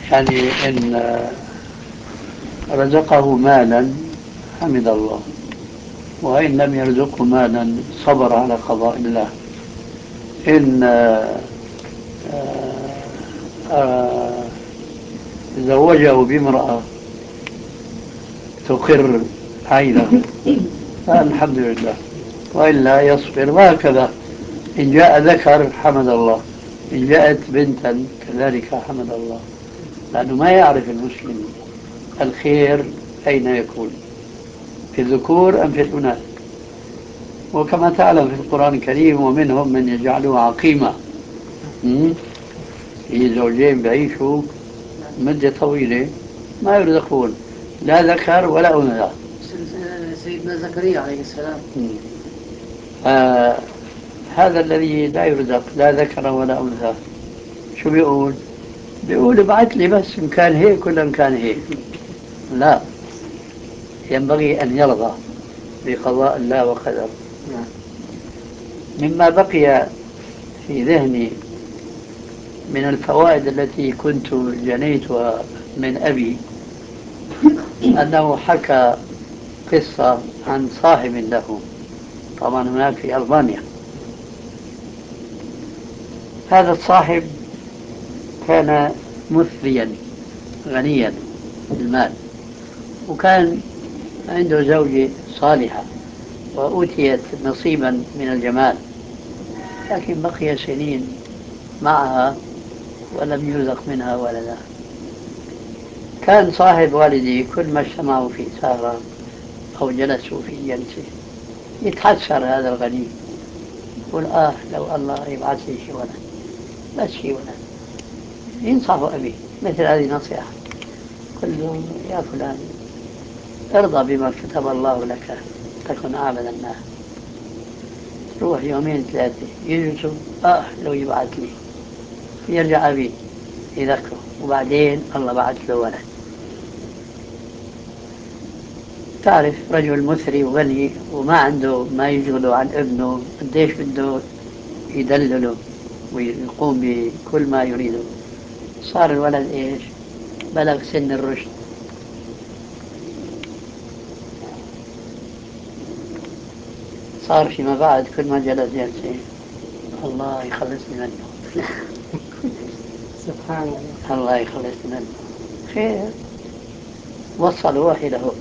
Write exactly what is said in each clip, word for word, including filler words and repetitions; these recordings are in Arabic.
يعني إن رزقه مالا حمد الله، وإن لم يرزقه مالا صبر على قضاء الله. إن آه، آه، زوجه بامرأة تقر عينه فالحمد لله، وإلا يصبر. وهكذا إن جاء ذكر حمد الله، إن جاءت بنتا كذلك حمد الله، لأنه ما يعرف المسلم الخير أين يكون، في الذكور أم في الأناث. وكما تعلم في القرآن الكريم ومنهم من يجعله عقيمة، في زوجين بعيشوا مدة طويلة ما يرزقون لا ذكر ولا أنثى. سيدنا زكريا عليه السلام هذا الذي لا يرزق لا ذكر ولا أنثى شو بيقول؟ بيقول ابعث لي بس إن كان هيك ولا إن كان هيك. لا، ينبغي أن يرضى بقضاء الله وقدره. مما بقي في ذهني من الفوائد التي كنت جنيتها من أبي أنه حكى قصة عن صاحب له، طبعا هناك في ألبانيا. هذا الصاحب كان مثريا غنيا بالمال، وكان عنده زوجة صالحة وأوتيت نصيبا من الجمال، لكن بقي سنين معها ولم يرزق منها ولدا. كان صاحب والدي كل ما اجتمعوا في سهرة أو جلسوا في جلسة يتحسر هذا الغني، يقول آه لو الله يبعث لي شي ولد، بس شي ولد. ينصح أبي مثل هذه نصيحة، قل له يا فلان ارضى بما كتب الله لك تكن أعبد الناس. روح يومين ثلاثة يجلسوا آه لو يبعث لي، يرجع أبي يذكره، وبعدين الله بعث له ولد. تعرف رجل مثري وغني وما عنده ما يشغله عن ابنه، قديش بده يدلله ويقوم بكل ما يريده. صار الولد ايش؟ بلغ سن الرشد، صار فيما بعد كل ما جلس جلسة الله يخلصني منه سبحان الله. الله يخلصني منه. خير، وصل وحي له،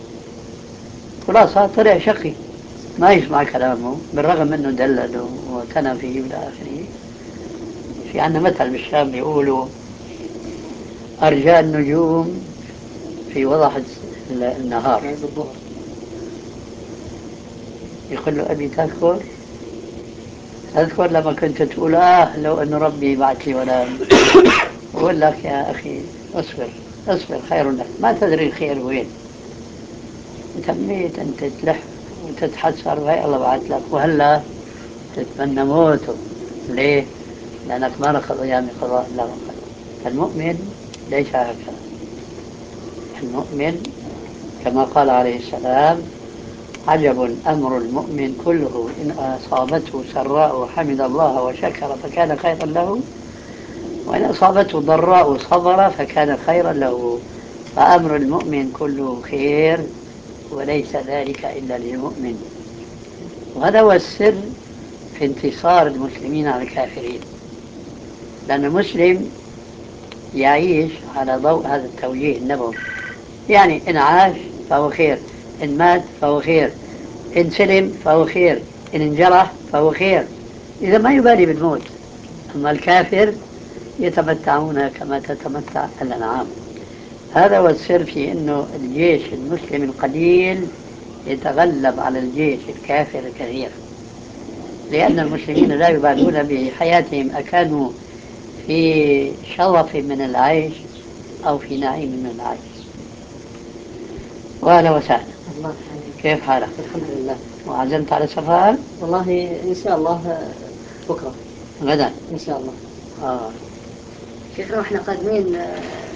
خلاص طلع شقي ما يسمع كلامه، بالرغم انه دلله وكان فيه الى اخره. في عندنا مثل بالشام بيقولوا ارجاء النجوم في وضح النهار. يقول له ابي تذكر تذكر لما كنت تقول اه لو ان ربي بعث لي ولا أقول لك يا أخي اصبر اصبر خير لك، ما تدري الخير وين. تميت أن تتلح وتتحسر وهي الله بعث لك، وهلا تتمنى موته. ليه؟ لأنك ما نقض أيام قضاء الله وقدر. المؤمن ليس هكذا. المؤمن كما قال عليه السلام عجب أمر المؤمن كله إن أصابته سراء حمد الله وشكر فكان خيرا له، وإن أصابته ضراء صبر فكان خيرا له. فأمر المؤمن كله خير، وليس ذلك إلا للمؤمن. وهذا هو السر في انتصار المسلمين على الكافرين، لأن المسلم يعيش على ضوء هذا التوجيه النبوي. يعني إن عاش فهو خير، إن مات فهو خير، إن سلم فهو خير، إن انجرح فهو خير، إذا ما يبالي بالموت. أما الكافر يتمتعون كما تتمتع الأنعام. هذا هو السر في أنه الجيش المسلم القليل يتغلب على الجيش الكافر الكثير، لأن المسلمين لا يبالون بحياتهم أكانوا في شرف من العيش أو في نعيم من العيش. وأهلا وسهلا. الله كيف حالك؟ الحمد لله. وعزمت على سفر؟ والله إن شاء الله بكرة غدا إن شاء الله. آه. شيخنا وإحنا قادمين